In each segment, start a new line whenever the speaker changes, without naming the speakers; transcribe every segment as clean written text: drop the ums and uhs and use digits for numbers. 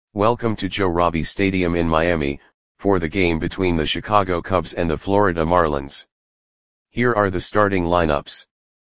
Welcome to Joe Robbie Stadium in Miami, for the game between the Chicago Cubs and the Florida Marlins. Here are the starting lineups.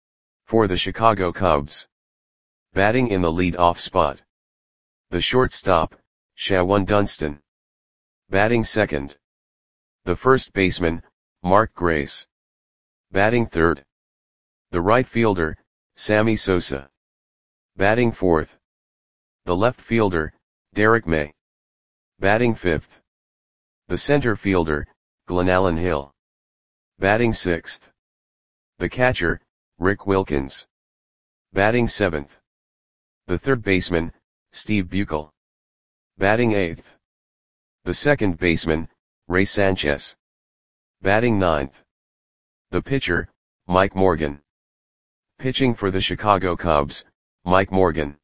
For the Chicago Cubs. Batting in the lead-off spot. The shortstop, Shawon Dunston. Batting second. The first baseman, Mark Grace. Batting third. The right fielder, Sammy Sosa. Batting fourth. The left fielder, Derek May. Batting fifth. The center fielder, Glenallen Hill. Batting sixth. The catcher, Rick Wilkins. Batting seventh. The third baseman, Steve Buechele. Batting eighth. The second baseman, Ray Sanchez. Batting ninth. The pitcher, Mike Morgan. Pitching for the Chicago Cubs, Mike Morgan.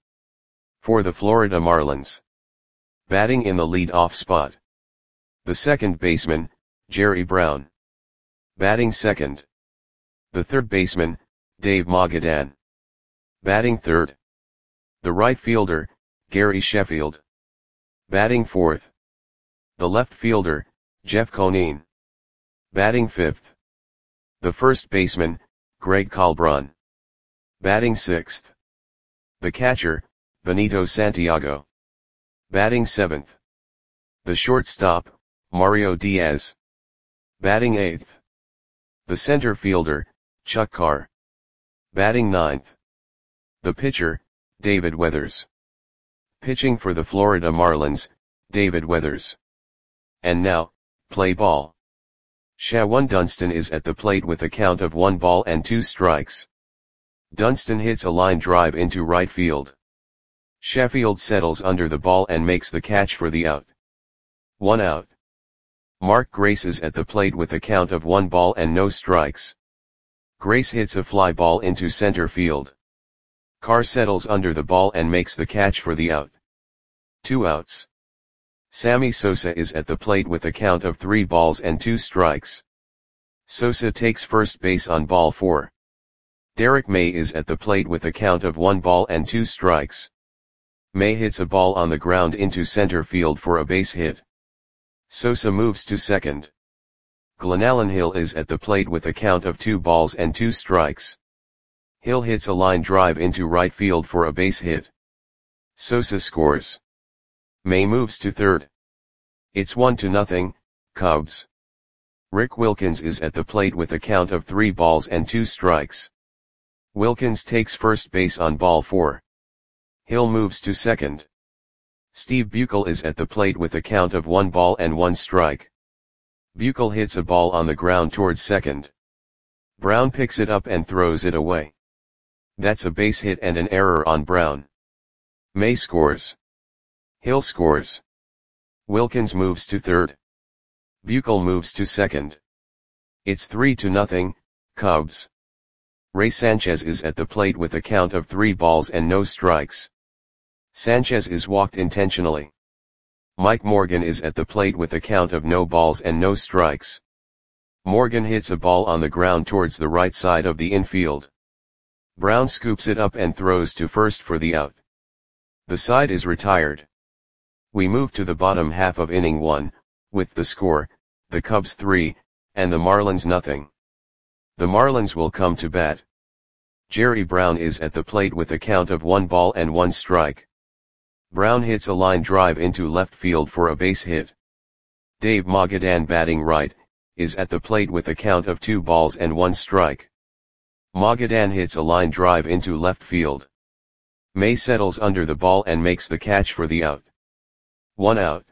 For the Florida Marlins. Batting in the lead-off spot. The second baseman, Jerry Brown. Batting second. The third baseman, Dave Magadan. Batting third. The right fielder, Gary Sheffield. Batting fourth. The left fielder, Jeff Conine. Batting fifth. The first baseman, Greg Colbron. Batting sixth. The catcher, Benito Santiago. Batting seventh. The shortstop, Mario Diaz. Batting eighth. The center fielder, Chuck Carr. Batting ninth. The pitcher, David Weathers. Pitching for the Florida Marlins, David Weathers. And now, play ball. Shawon Dunston is at the plate with a count of 1 ball and 2 strikes. Dunston hits a line drive into right field. Sheffield settles under the ball and makes the catch for the out. 1 out. Mark Grace is at the plate with a count of 1 ball and no strikes. Grace hits a fly ball into center field. Carr settles under the ball and makes the catch for the out. 2 outs. Sammy Sosa is at the plate with a count of 3 balls and 2 strikes. Sosa takes first base on ball 4. Derek May is at the plate with a count of 1 ball and 2 strikes. May hits a ball on the ground into center field for a base hit. Sosa moves to second. Glenallen Hill is at the plate with a count of 2 balls and 2 strikes. Hill hits a line drive into right field for a base hit. Sosa scores. May moves to third. It's 1-0, Cubs. Rick Wilkins is at the plate with a count of 3 balls and 2 strikes. Wilkins takes first base on ball 4. Hill moves to second. Steve Buechele is at the plate with a count of 1 ball and 1 strike. Buechele hits a ball on the ground towards second. Brown picks it up and throws it away. That's a base hit and an error on Brown. May scores. Hill scores. Wilkins moves to third. Buechele moves to second. It's 3-0, Cubs. Ray Sanchez is at the plate with a count of 3 balls and no strikes. Sanchez is walked intentionally. Mike Morgan is at the plate with a count of no balls and no strikes. Morgan hits a ball on the ground towards the right side of the infield. Brown scoops it up and throws to first for the out. The side is retired. We move to the bottom half of inning 1, with the score, the Cubs 3, and the Marlins 0. The Marlins will come to bat. Jerry Brown is at the plate with a count of 1 ball and 1 strike. Brown hits a line drive into left field for a base hit. Dave Magadan, batting right, is at the plate with a count of 2 balls and 1 strike. Magadan hits a line drive into left field. May settles under the ball and makes the catch for the out. 1 out.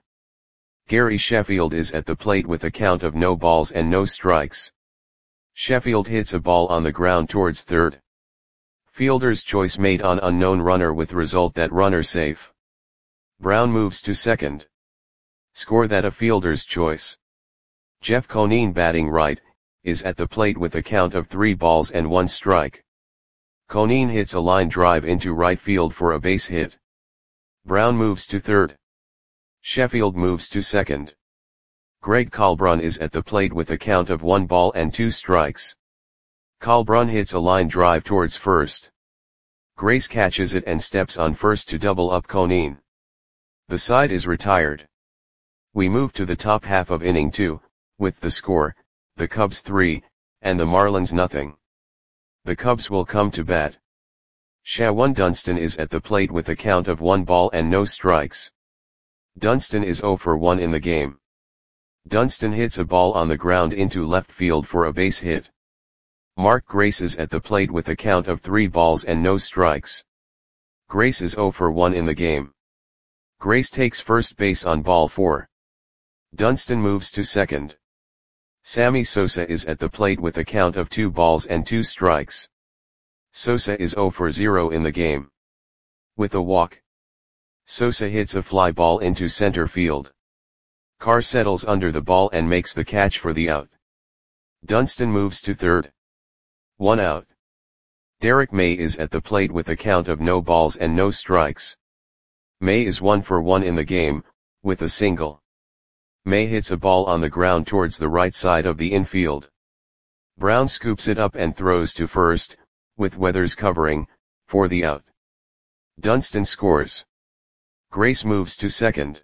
Gary Sheffield is at the plate with a count of no balls and no strikes. Sheffield hits a ball on the ground towards third. Fielder's choice made on unknown runner with result that runner safe. Brown moves to second. Score that a fielder's choice. Jeff Conine, batting right, is at the plate with a count of 3 balls and 1 strike. Conine hits a line drive into right field for a base hit. Brown moves to third. Sheffield moves to second. Greg Colbron is at the plate with a count of 1 ball and 2 strikes. Colbron hits a line drive towards first. Grace catches it and steps on first to double up Conine. The side is retired. We move to the top half of inning 2, with the score, the Cubs 3, and the Marlins nothing. The Cubs will come to bat. Shawan Dunston is at the plate with a count of 1 ball and no strikes. Dunston is 0 for 1 in the game. Dunston hits a ball on the ground into left field for a base hit. Mark Grace is at the plate with a count of 3 balls and no strikes. Grace is 0 for 1 in the game. Grace takes first base on ball 4. Dunston moves to second. Sammy Sosa is at the plate with a count of 2 balls and 2 strikes. Sosa is 0 for 0 in the game. With a walk, Sosa hits a fly ball into center field. Carr settles under the ball and makes the catch for the out. Dunston moves to third. 1 out. Derek May is at the plate with a count of no balls and no strikes. May is 1 for 1 in the game, with a single. May hits a ball on the ground towards the right side of the infield. Brown scoops it up and throws to first, with Weathers covering, for the out. Dunston scores. Grace moves to second.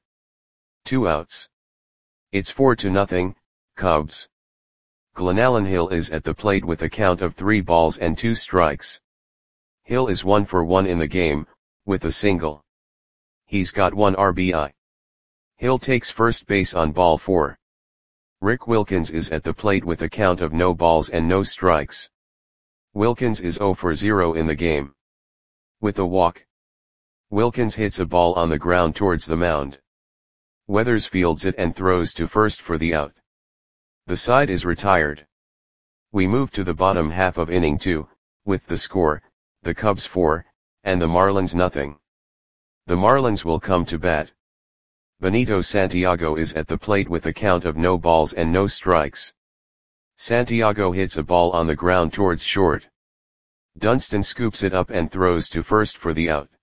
2 outs. It's 4-0, Cubs. Glenallen Hill is at the plate with a count of 3 balls and 2 strikes. Hill is 1 for 1 in the game, with a single. He's got 1 RBI. Hill takes first base on ball 4. Rick Wilkins is at the plate with a count of no balls and no strikes. Wilkins is 0 for 0 in the game. With a walk, Wilkins hits a ball on the ground towards the mound. Weathers fields it and throws to first for the out. The side is retired. We move to the bottom half of inning 2, with the score, the Cubs 4, and the Marlins nothing. The Marlins will come to bat. Benito Santiago is at the plate with a count of no balls and no strikes. Santiago hits a ball on the ground towards short. Dunston scoops it up and throws to first for the out.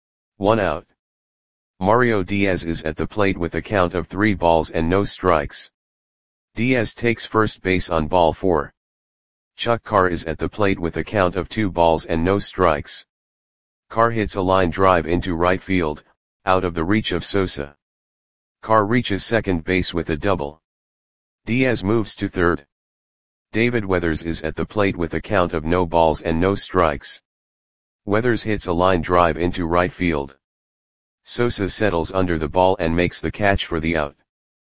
1 out. Mario Diaz is at the plate with a count of 3 balls and no strikes. Diaz takes first base on ball 4. Chuck Carr is at the plate with a count of 2 balls and no strikes. Carr hits a line drive into right field, out of the reach of Sosa. Carr reaches second base with a double. Diaz moves to third. David Weathers is at the plate with a count of no balls and no strikes. Weathers hits a line drive into right field. Sosa settles under the ball and makes the catch for the out.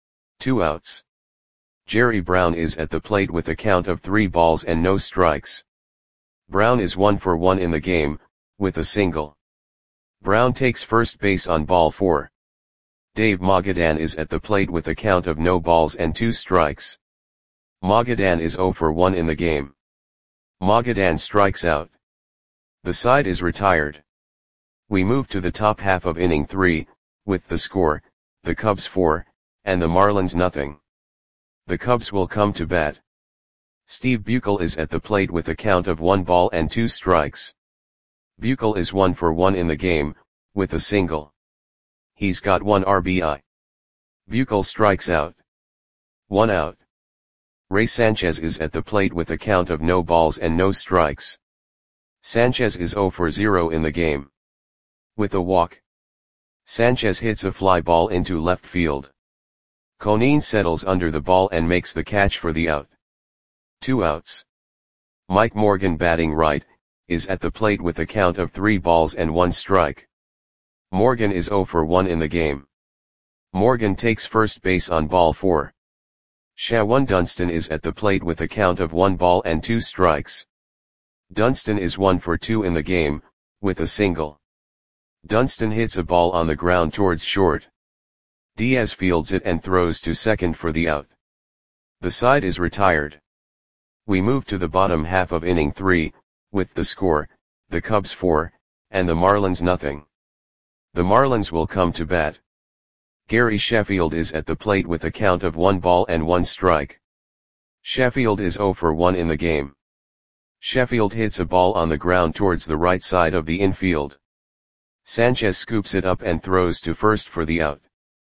2 outs. Jerry Brown is at the plate with a count of 3 balls and no strikes. Brown is 1 for 1 in the game, with a single. Brown takes first base on ball 4. Dave Magadan is at the plate with a count of no balls and 2 strikes. Magadan is 0 for 1 in the game. Magadan strikes out. The side is retired. We move to the top half of inning 3, with the score, the Cubs 4, and the Marlins nothing. The Cubs will come to bat. Steve Buechel is at the plate with a count of 1 ball and 2 strikes. Buechel is 1 for 1 in the game, with a single. He's got 1 RBI. Buechel strikes out. 1 out. Ray Sanchez is at the plate with a count of no balls and no strikes. Sanchez is 0 for 0 in the game. With a walk, Sanchez hits a fly ball into left field. Conine settles under the ball and makes the catch for the out. 2 outs. Mike Morgan, batting right, is at the plate with a count of 3 balls and 1 strike. Morgan is 0 for 1 in the game. Morgan takes first base on ball 4. Shawan Dunston is at the plate with a count of 1 ball and 2 strikes. Dunston is 1 for 2 in the game, with a single. Dunston hits a ball on the ground towards short. Diaz fields it and throws to second for the out. The side is retired. We move to the bottom half of inning 3, with the score, the Cubs 4, and the Marlins nothing. The Marlins will come to bat. Gary Sheffield is at the plate with a count of 1 ball and 1 strike. Sheffield is 0 for 1 in the game. Sheffield hits a ball on the ground towards the right side of the infield. Sanchez scoops it up and throws to first for the out.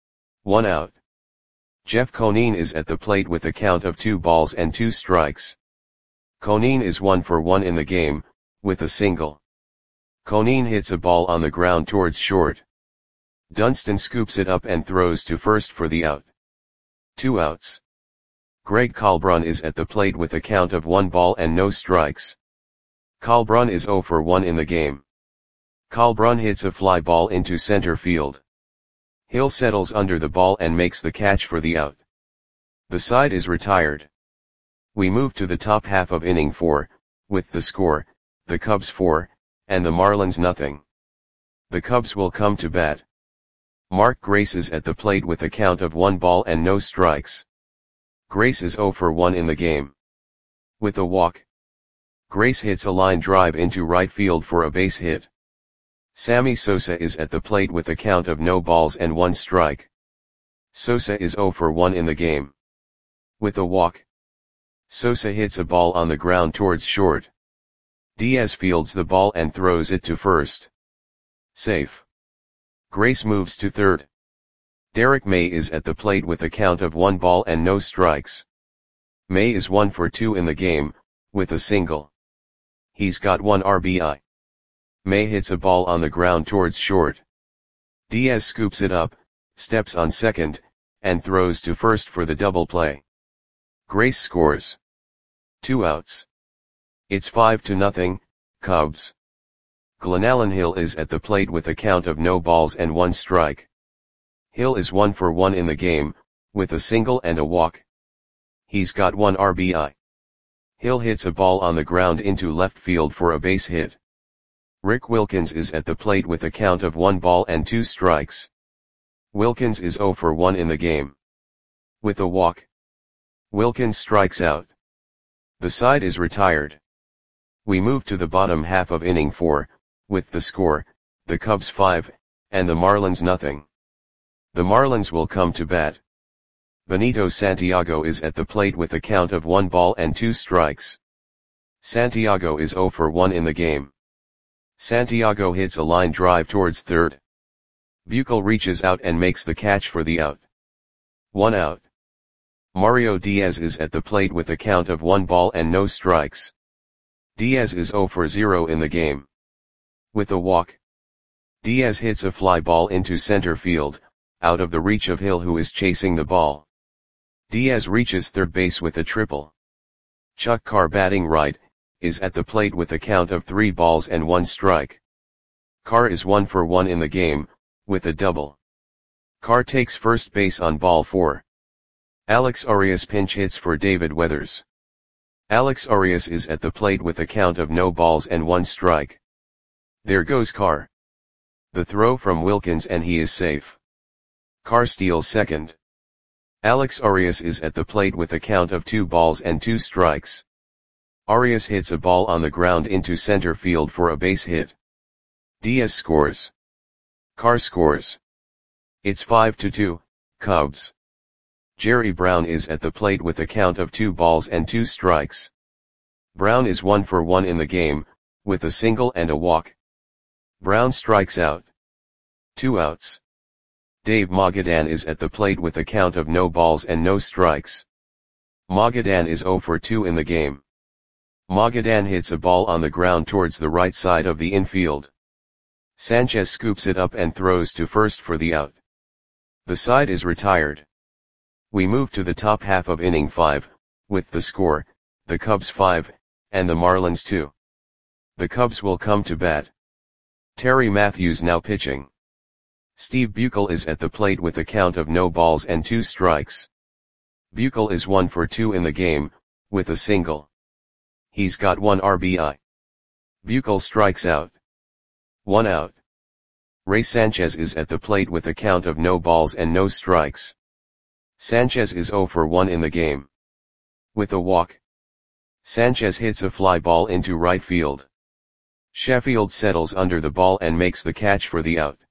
1 out. Jeff Conine is at the plate with a count of 2 balls and 2 strikes. Conine is 1 for 1 in the game, with a single. Conine hits a ball on the ground towards short. Dunston scoops it up and throws to first for the out. 2 outs. Greg Colbrun is at the plate with a count of 1 ball and no strikes. Colbrun is 0 for 1 in the game. Colbrun hits a fly ball into center field. Hill settles under the ball and makes the catch for the out. The side is retired. We move to the top half of inning 4, with the score, the Cubs 4, and the Marlins nothing. The Cubs will come to bat. Mark Grace is at the plate with a count of 1 ball and no strikes. Grace is 0 for 1 in the game. With a walk, Grace hits a line drive into right field for a base hit. Sammy Sosa is at the plate with a count of no balls and 1 strike. Sosa is 0 for 1 in the game. With a walk, Sosa hits a ball on the ground towards short. Diaz fields the ball and throws it to first. Safe. Grace moves to third. Derek May is at the plate with a count of 1 ball and no strikes. May is 1 for 2 in the game, with a single. He's got 1 RBI. May hits a ball on the ground towards short. Diaz scoops it up, steps on second, and throws to first for the double play. Grace scores. 2 outs. It's 5-0, Cubs. Glenallen Hill is at the plate with a count of no balls and 1 strike. Hill is 1 for 1 in the game, with a single and a walk. He's got 1 RBI. Hill hits a ball on the ground into left field for a base hit. Rick Wilkins is at the plate with a count of 1 ball and 2 strikes. Wilkins is 0 for 1 in the game. With a walk, Wilkins strikes out. The side is retired. We move to the bottom half of inning 4, with the score, the Cubs 5, and the Marlins nothing. The Marlins will come to bat. Benito Santiago is at the plate with a count of 1 ball and 2 strikes. Santiago is 0 for 1 in the game. Santiago hits a line drive towards third. Buechel reaches out and makes the catch for the out. 1 out. Mario Diaz is at the plate with a count of 1 ball and no strikes. Diaz is 0 for 0 in the game. With a walk, Diaz hits a fly ball into center field, out of the reach of Hill who is chasing the ball. Diaz reaches third base with a triple. Chuck Carr, batting right, is at the plate with a count of 3 balls and 1 strike. Carr is 1 for 1 in the game, with a double. Carr takes first base on ball 4. Alex Arias pinch hits for David Weathers. Alex Arias is at the plate with a count of no balls and 1 strike. There goes Carr. The throw from Wilkins and he is safe. Carr steals second. Alex Arias is at the plate with a count of 2 balls and 2 strikes. Arias hits a ball on the ground into center field for a base hit. Diaz scores. Carr scores. It's 5-2, Cubs. Jerry Brown is at the plate with a count of 2 balls and 2 strikes. Brown is 1 for 1 in the game, with a single and a walk. Brown strikes out. 2 outs. Dave Magadan is at the plate with a count of no balls and no strikes. Magadan is 0 for 2 in the game. Magadan hits a ball on the ground towards the right side of the infield. Sanchez scoops it up and throws to first for the out. The side is retired. We move to the top half of inning 5, with the score, the Cubs 5, and the Marlins 2. The Cubs will come to bat. Terry Matthews now pitching. Steve Buechel is at the plate with a count of no balls and 2 strikes. Buechel is 1 for 2 in the game, with a single. He's got 1 RBI. Buechel strikes out. 1 out. Ray Sanchez is at the plate with a count of no balls and no strikes. Sanchez is 0 for 1 in the game. With a walk, Sanchez hits a fly ball into right field. Sheffield settles under the ball and makes the catch for the out.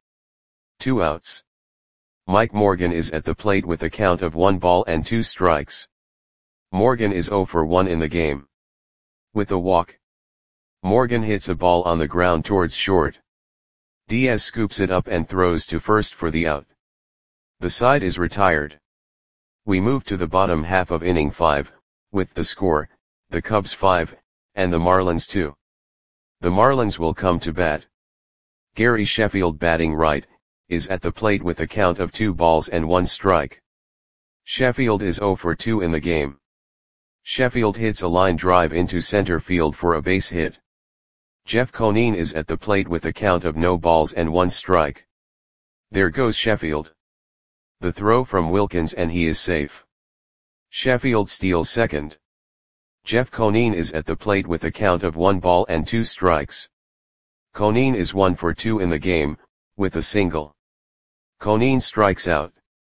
2 outs. Mike Morgan is at the plate with a count of 1 ball and 2 strikes. Morgan is 0 for 1 in the game. With a walk, Morgan hits a ball on the ground towards short. Diaz scoops it up and throws to first for the out. The side is retired. We move to the bottom half of inning 5, with the score, the Cubs 5, and the Marlins 2. The Marlins will come to bat. Gary Sheffield, batting right, is at the plate with a count of 2 balls and 1 strike. Sheffield is 0 for 2 in the game. Sheffield hits a line drive into center field for a base hit. Jeff Conine is at the plate with a count of no balls and 1 strike. There goes Sheffield. The throw from Wilkins and he is safe. Sheffield steals second. Jeff Conine is at the plate with a count of 1 ball and 2 strikes. Conine is 1 for 2 in the game, with a single. Conine strikes out.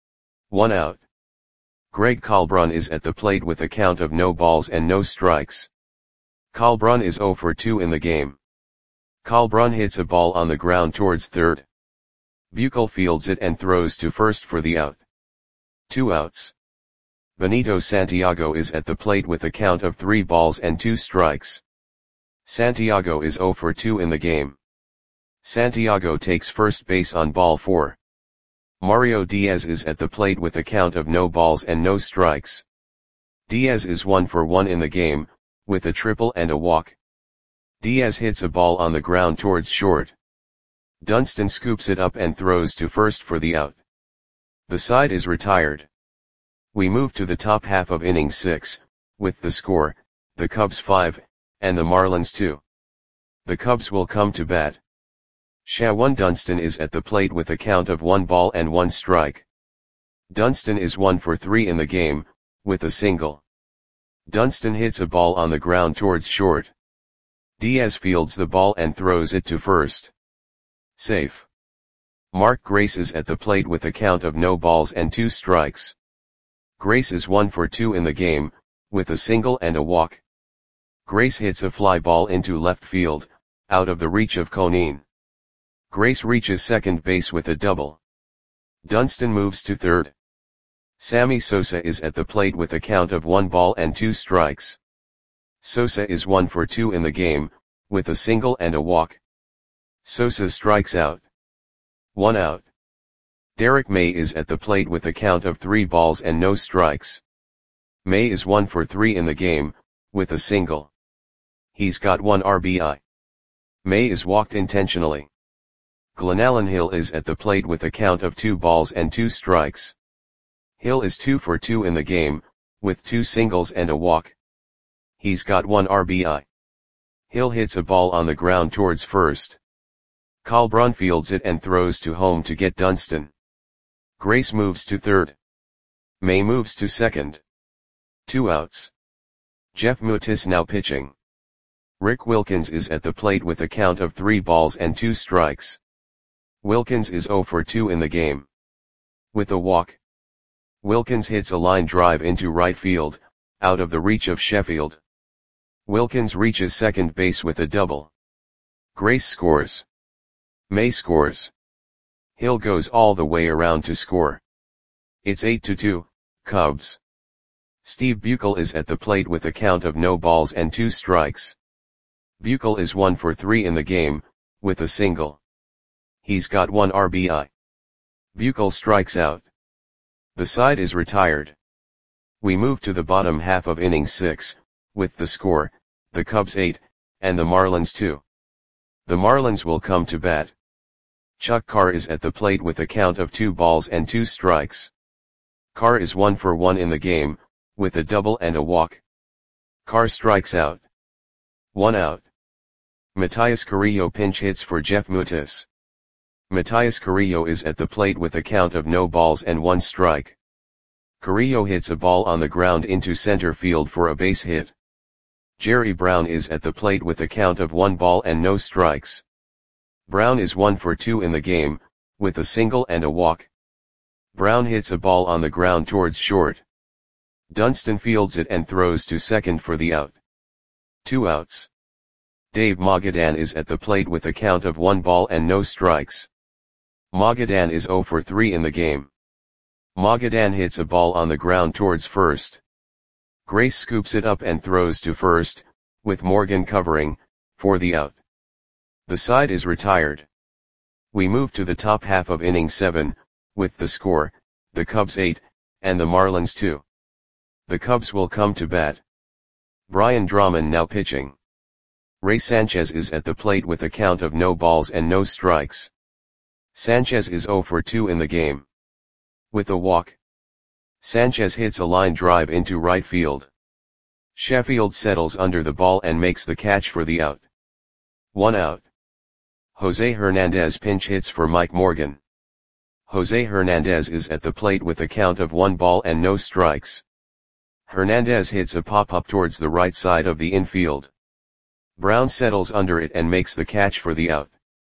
1 out. Greg Kalbrun is at the plate with a count of no balls and no strikes. Kalbrun is 0 for 2 in the game. Kalbrun hits a ball on the ground towards third. Buechel fields it and throws to first for the out. 2 outs. Benito Santiago is at the plate with a count of 3 balls and 2 strikes. Santiago is 0 for 2 in the game. Santiago takes first base on ball 4. Mario Diaz is at the plate with a count of no balls and no strikes. Diaz is 1 for 1 in the game, with a triple and a walk. Diaz hits a ball on the ground towards short. Dunston scoops it up and throws to first for the out. The side is retired. We move to the top half of inning 6, with the score, the Cubs 5, and the Marlins 2. The Cubs will come to bat. Shawan Dunston is at the plate with a count of 1 ball and 1 strike. Dunston is 1 for 3 in the game, with a single. Dunston hits a ball on the ground towards short. Diaz fields the ball and throws it to first. Safe. Mark Grace is at the plate with a count of no balls and 2 strikes. Grace is 1 for 2 in the game, with a single and a walk. Grace hits a fly ball into left field, out of the reach of Conine. Grace reaches second base with a double. Dunston moves to third. Sammy Sosa is at the plate with a count of 1 ball and 2 strikes. Sosa is 1 for 2 in the game, with a single and a walk. Sosa strikes out. 1 out. Derek May is at the plate with a count of 3 balls and no strikes. May is 1 for 3 in the game, with a single. He's got 1 RBI. May is walked intentionally. Glenallen Hill is at the plate with a count of 2 balls and 2 strikes. Hill is 2 for 2 in the game, with 2 singles and a walk. He's got 1 RBI. Hill hits a ball on the ground towards first. Kalbrun fields it and throws to home to get Dunston. Grace moves to third. May moves to second. 2 outs. Jeff Mutis now pitching. Rick Wilkins is at the plate with a count of 3 balls and 2 strikes. Wilkins is 0 for 2 in the game. With a walk. Wilkins hits a line drive into right field, out of the reach of Sheffield. Wilkins reaches second base with a double. Grace scores. May scores. Hill goes all the way around to score. It's 8-2, Cubs. Steve Buechel is at the plate with a count of no balls and 2 strikes. Buechel is 1 for 3 in the game, with a single. He's got 1 RBI. Buechel strikes out. The side is retired. We move to the bottom half of inning 6, with the score, the Cubs 8, and the Marlins 2. The Marlins will come to bat. Chuck Carr is at the plate with a count of 2 balls and 2 strikes. Carr is 1 for 1 in the game, with a double and a walk. Carr strikes out. 1 out. Matias Carrillo pinch hits for Jeff Mutis. Matias Carrillo is at the plate with a count of no balls and 1 strike. Carrillo hits a ball on the ground into center field for a base hit. Jerry Brown is at the plate with a count of 1 ball and no strikes. Brown is 1 for 2 in the game, with a single and a walk. Brown hits a ball on the ground towards short. Dunston fields it and throws to second for the out. 2 outs. Dave Magadan is at the plate with a count of 1 ball and no strikes. Magadan is 0 for 3 in the game. Magadan hits a ball on the ground towards first. Grace scoops it up and throws to first, with Morgan covering, for the out. The side is retired. We move to the top half of inning 7, with the score, the Cubs 8, and the Marlins 2. The Cubs will come to bat. Brian Drummond now pitching. Ray Sanchez is at the plate with a count of no balls and no strikes. Sanchez is 0 for 2 in the game. With a walk, Sanchez hits a line drive into right field. Sheffield settles under the ball and makes the catch for the out. 1 out. Jose Hernandez pinch hits for Mike Morgan. Jose Hernandez is at the plate with a count of 1 ball and no strikes. Hernandez hits a pop-up towards the right side of the infield. Brown settles under it and makes the catch for the out.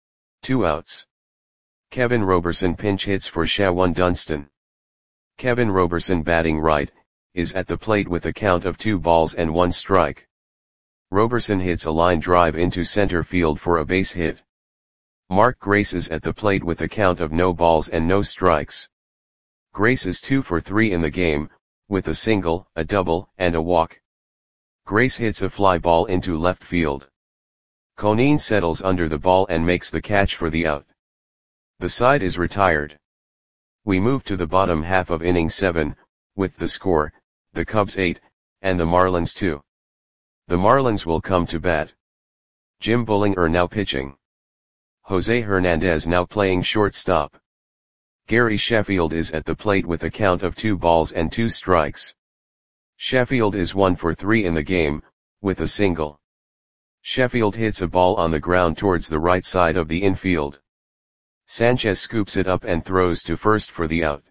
2 outs. Kevin Roberson pinch hits for Shawan Dunston. Kevin Roberson, batting right, is at the plate with a count of 2 balls and 1 strike. Roberson hits a line drive into center field for a base hit. Mark Grace is at the plate with a count of no balls and no strikes. Grace is 2 for 3 in the game, with a single, a double, and a walk. Grace hits a fly ball into left field. Conine settles under the ball and makes the catch for the out. The side is retired. We move to the bottom half of inning 7, with the score, the Cubs 8, and the Marlins 2. The Marlins will come to bat. Jim Bullinger now pitching. Jose Hernandez now playing shortstop. Gary Sheffield is at the plate with a count of 2 balls and 2 strikes. Sheffield is 1 for 3 in the game, with a single. Sheffield hits a ball on the ground towards the right side of the infield. Sanchez scoops it up and throws to first for the out.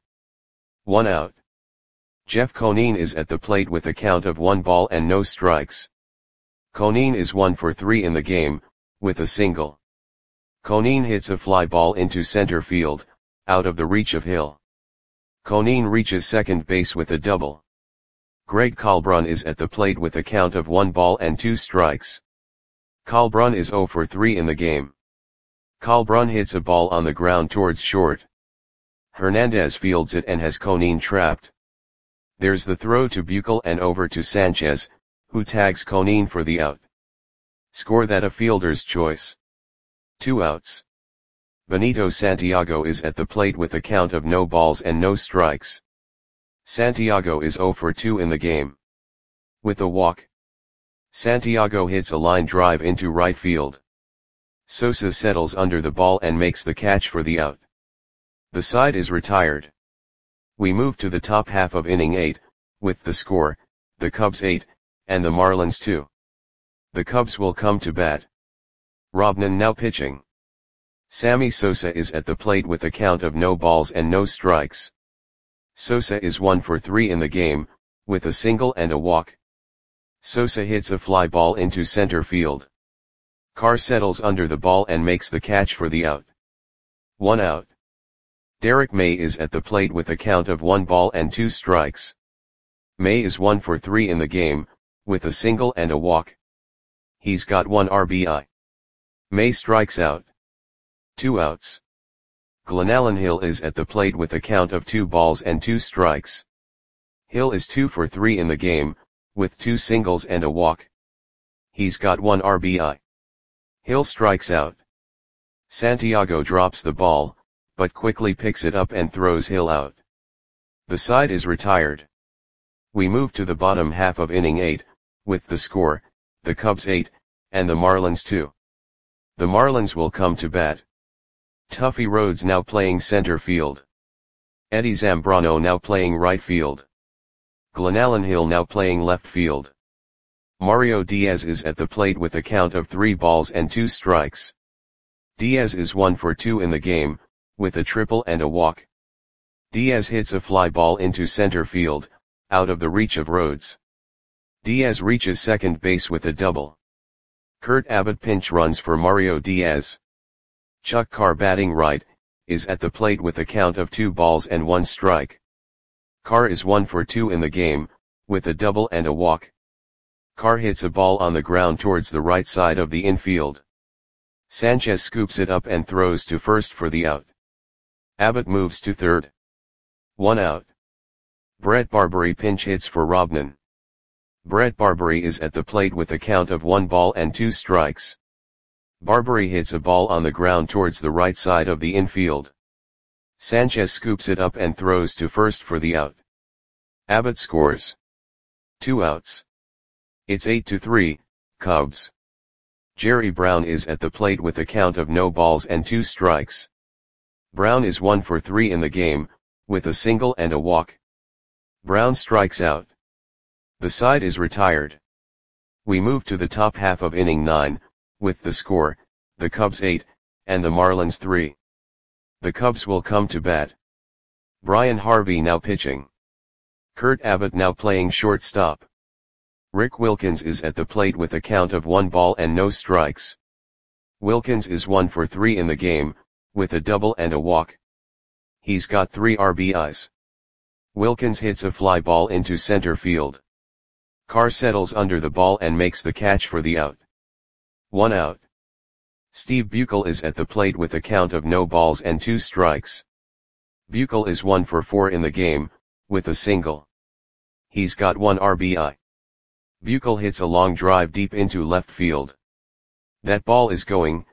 1 out. Jeff Conine is at the plate with a count of 1 ball and no strikes. Conine is 1 for 3 in the game, with a single. Conine hits a fly ball into center field, out of the reach of Hill. Conine reaches second base with a double. Greg Kalbrun is at the plate with a count of 1 ball and 2 strikes. Kalbrun is 0 for 3 in the game. Kalbrun hits a ball on the ground towards short. Hernandez fields it and has Conine trapped. There's the throw to Buechel and over to Sanchez, who tags Conine for the out. Score that a fielder's choice. 2 outs. Benito Santiago is at the plate with a count of no balls and no strikes. Santiago is 0 for 2 in the game. With a walk, Santiago hits a line drive into right field. Sosa settles under the ball and makes the catch for the out. The side is retired. We move to the top half of inning 8, with the score, the Cubs 8, and the Marlins 2. The Cubs will come to bat. Robnan now pitching. Sammy Sosa is at the plate with a count of no balls and no strikes. Sosa is 1 for 3 in the game, with a single and a walk. Sosa hits a fly ball into center field. Carr settles under the ball and makes the catch for the out. 1 out. Derek May is at the plate with a count of 1 ball and 2 strikes. May is 1 for 3 in the game, with a single and a walk. He's got 1 RBI. May strikes out. 2 outs. Glenallen Hill is at the plate with a count of 2 balls and 2 strikes. Hill is 2 for 3 in the game, with 2 singles and a walk. He's got 1 RBI. Hill strikes out. Santiago drops the ball, but quickly picks it up and throws Hill out. The side is retired. We move to the bottom half of inning 8, with the score, the Cubs 8, and the Marlins 2. The Marlins will come to bat. Tuffy Rhodes now playing center field. Eddie Zambrano now playing right field. Glenallen Hill now playing left field. Mario Diaz is at the plate with a count of 3 balls and 2 strikes. Diaz is 1 for 2 in the game, with a triple and a walk. Diaz hits a fly ball into center field, out of the reach of Rhodes. Diaz reaches second base with a double. Kurt Abbott pinch runs for Mario Diaz. Chuck Carr, batting right, is at the plate with a count of 2 balls and 1 strike. Carr is 1 for 2 in the game, with a double and a walk. Carr hits a ball on the ground towards the right side of the infield. Sanchez scoops it up and throws to first for the out. Abbott moves to third. 1 out. Brett Barbary pinch hits for Robnan. Brett Barbary is at the plate with a count of 1 ball and 2 strikes. Barbary hits a ball on the ground towards the right side of the infield. Sanchez scoops it up and throws to first for the out. Abbott scores. 2 outs. It's 8-3, Cubs. Jerry Brown is at the plate with a count of no balls and 2 strikes. Brown is 1 for 3 in the game, with a single and a walk. Brown strikes out. The side is retired. We move to the top half of inning 9, with the score, the Cubs 8, and the Marlins 3. The Cubs will come to bat. Brian Harvey now pitching. Kurt Abbott now playing shortstop. Rick Wilkins is at the plate with a count of 1 ball and no strikes. Wilkins is 1 for 3 in the game, with a double and a walk. He's got 3 RBIs. Wilkins hits a fly ball into center field. Carr settles under the ball and makes the catch for the out. 1 out. Steve Buechel is at the plate with a count of no balls and 2 strikes. Buechel is 1 for 4 in the game, with a single. He's got 1 RBI. Buechel hits a long drive deep into left field. That ball is gone.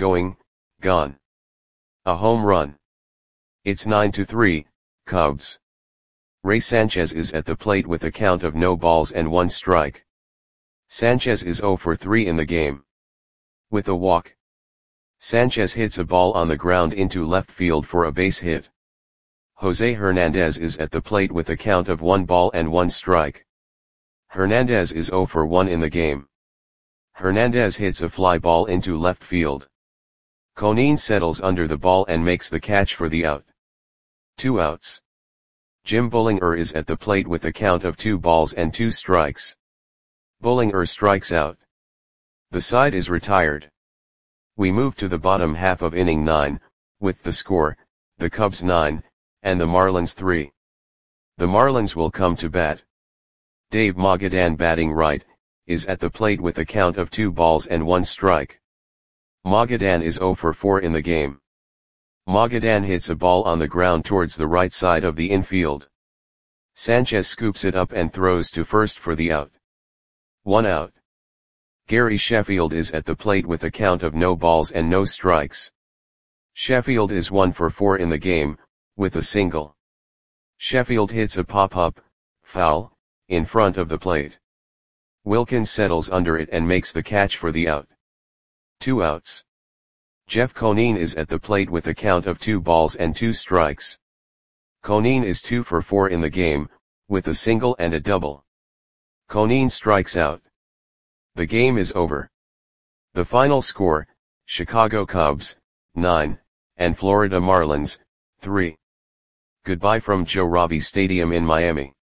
A home run. It's 9-3, Cubs. Ray Sanchez is at the plate with a count of no balls and 1 strike. Sanchez is 0 for 3 in the game. With a walk. Sanchez hits a ball on the ground into left field for a base hit. Jose Hernandez is at the plate with a count of 1 ball and 1 strike. Hernandez is 0 for 1 in the game. Hernandez hits a fly ball into left field. Conine settles under the ball and makes the catch for the out. 2 outs. Jim Bullinger is at the plate with a count of 2 balls and 2 strikes. Bullinger strikes out. The side is retired. We move to the bottom half of inning 9, with the score, the Cubs 9, and the Marlins 3. The Marlins will come to bat. Dave Magadan, batting right, is at the plate with a count of 2 balls and 1 strike. Magadan is 0 for 4 in the game. Magadan hits a ball on the ground towards the right side of the infield. Sanchez scoops it up and throws to first for the out. 1 out. Gary Sheffield is at the plate with a count of no balls and no strikes. Sheffield is 1 for 4 in the game, with a single. Sheffield hits a pop-up, foul, in front of the plate. Wilkins settles under it and makes the catch for the out. 2 outs. Jeff Conine is at the plate with a count of 2 balls and 2 strikes. Conine is 2 for 4 in the game, with a single and a double. Conine strikes out. The game is over. The final score, Chicago Cubs, 9, and Florida Marlins, 3. Goodbye from Joe Robbie Stadium in Miami.